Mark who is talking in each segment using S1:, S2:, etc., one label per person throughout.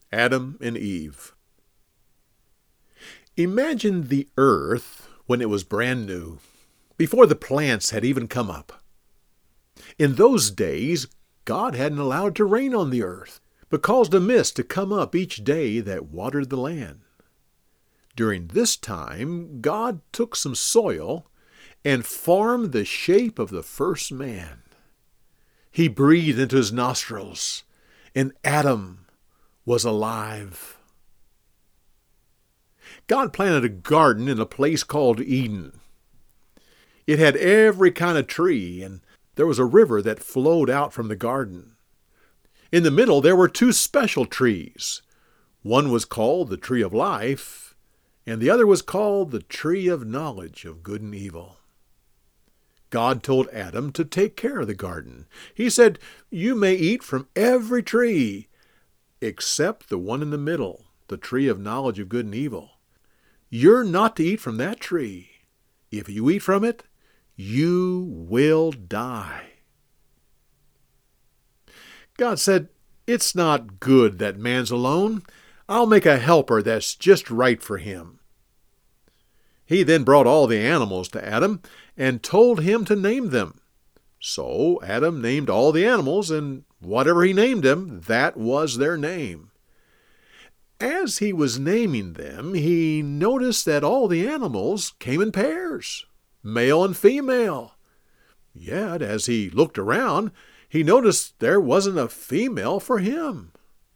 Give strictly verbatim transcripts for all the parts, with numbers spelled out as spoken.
S1: Adam and Eve. Imagine the earth when it was brand new, before the plants had even come up. In those days, God hadn't allowed it to rain on the earth, but caused a mist to come up each day that watered the land. During this time, God took some soil and formed the shape of the first man. He breathed into his nostrils, and Adam was alive. God planted a garden in a place called Eden. It had every kind of tree, and there was a river that flowed out from the garden. In the middle there were two special trees. One was called the tree of life, and the other was called the tree of knowledge of good and evil. God told Adam to take care of the garden. He said, "You may eat from every tree, except the one in the middle, the tree of knowledge of good and evil. You're not to eat from that tree. If you eat from it, you will die." God said, "It's not good that man's alone. I'll make a helper that's just right for him." He then brought all the animals to Adam and told him to name them. So Adam named all the animals, and whatever he named them, that was their name. As he was naming them, he noticed that all the animals came in pairs, male and female. Yet, as he looked around, he noticed there wasn't a female for him.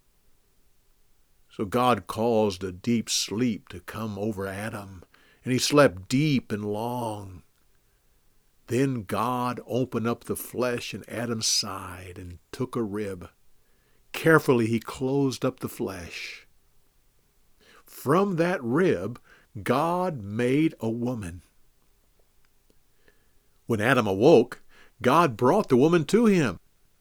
S1: So God caused a deep sleep to come over Adam, and he slept deep and long. Then God opened up the flesh in Adam's side and took a rib. Carefully he closed up the flesh. From that rib, God made a woman. When Adam awoke, God brought the woman to him.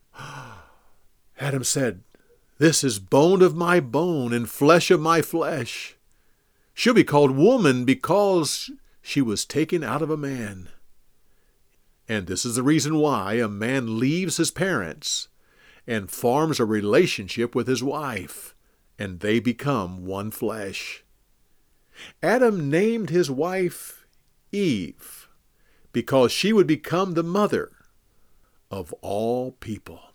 S1: Adam said, "This is bone of my bone and flesh of my flesh. She'll be called woman because she was taken out of a man." And this is the reason why a man leaves his parents and forms a relationship with his wife, and they become one flesh. Adam named his wife Eve because she would become the mother of all people.